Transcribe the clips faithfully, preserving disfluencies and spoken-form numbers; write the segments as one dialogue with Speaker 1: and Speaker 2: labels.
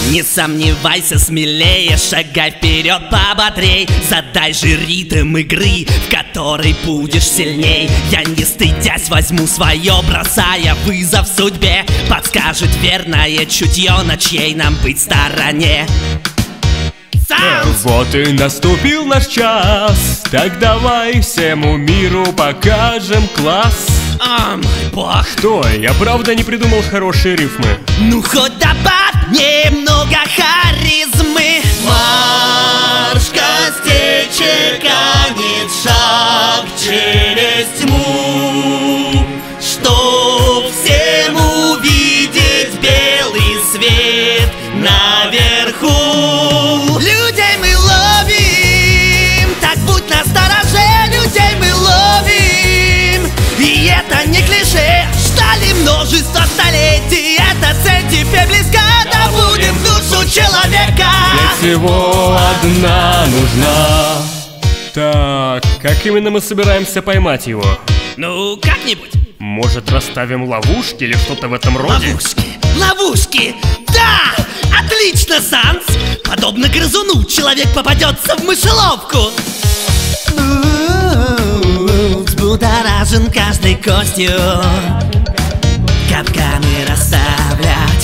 Speaker 1: Не сомневайся, смелее, шагай вперед пободрей. Задай же ритм игры, в которой будешь сильней. Я не стыдясь возьму свое, бросая вызов судьбе. Подскажет верное чутье, на чьей нам быть стороне.
Speaker 2: Вот и наступил наш час, так давай всему миру покажем класс.
Speaker 1: О мой бог!
Speaker 2: Что, я правда не придумал хорошие рифмы?
Speaker 1: Ну хоть добавь немного харизмы.
Speaker 3: Марш костей чеканит шаг через тьму, чтоб всем увидеть белый свет наверху.
Speaker 1: Людей мы ловим, так будь настороже, людей мы ловим. И это не клише, ждали множество столетий. Эта цель теперь близка, добудем душу человека.
Speaker 2: Ведь всего одна нужна. Так, как именно мы собираемся поймать его?
Speaker 1: Ну, как-нибудь.
Speaker 2: Может, расставим ловушки или что-то в этом роде?
Speaker 1: Ловушки, ловушки, да! Отлично, Санс! Подобно грызуну, человек попадется в мышеловку. Взбудоражен каждой костью, капканы расставлять.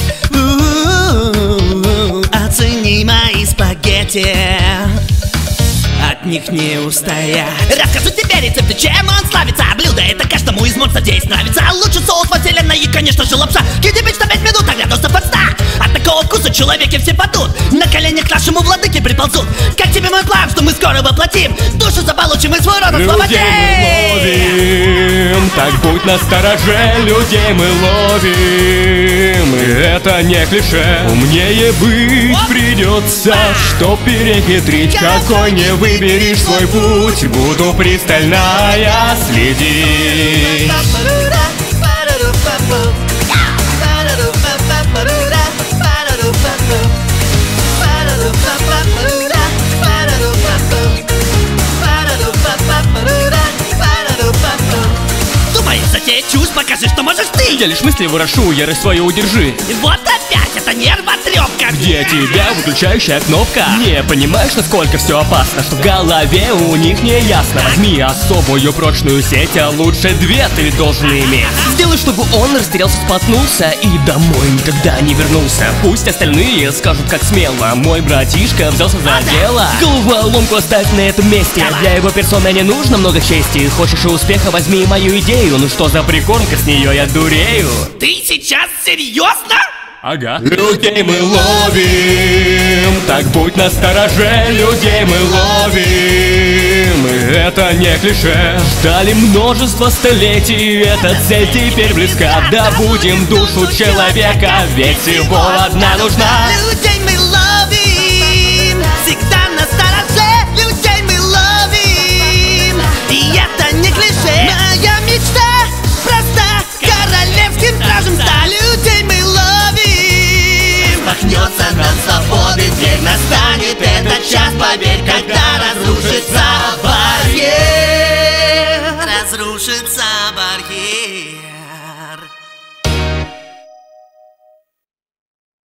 Speaker 1: Оцени мои спагетти, от них не устоять. Расскажу тебе рецепты, чем он славится. Блюдо это каждому из монстров здесь нравится. Лучший соус во вселенной и, конечно же, лапша. Кидебич на пять минут, а градусов под ста. От такого вкуса человеки все падут, на коленях к нашему владыке приползут. Как тебе мой план, что мы скоро воплотим? Душу заполучим и свой род освободим.
Speaker 2: Людей мы ловим, так будь настороже, людей мы ловим. И это не клише, умнее быть придется, чтоб перехитрить, какой не выберешь свой путь. Буду пристально я следить.
Speaker 1: Думаешь, затеять чушь, покажи, что можешь ты.
Speaker 2: Я лишь мысли ворошу, ярость свою удержи.
Speaker 1: И вот опять эта нервотрепка.
Speaker 2: Где тебя выключающая кнопка? Не понимаешь, насколько все опасно, что в голове у них не ясно. Возьми особую прочную сеть, а лучше две ты должен иметь. Сделай, чтобы он растерялся, споткнулся и домой никогда не вернулся. Пусть остальные скажут, как смело мой братишка взялся за дело. Головоломку оставь на этом месте. Для его персоны не нужно много чести. Хочешь и успеха, возьми мою идею. Ну что за прикормка, с нее я дурею.
Speaker 1: Ты сейчас серьезно?
Speaker 2: Ага. Людей мы ловим, так будь настороже, людей мы ловим. И это не клише, ждали множество столетий, эта цель теперь близка. Добудем душу человека, ведь всего одна нужна.
Speaker 1: Людей мы ловим, всегда настороже, людей мы ловим. И это не клише, моя мечта проста, королевским стражем ста. Людей мы ловим.
Speaker 3: Пахнется нам свободы, дверь настанет этот час, поверь, когда разрушится барьер.
Speaker 1: Разрушится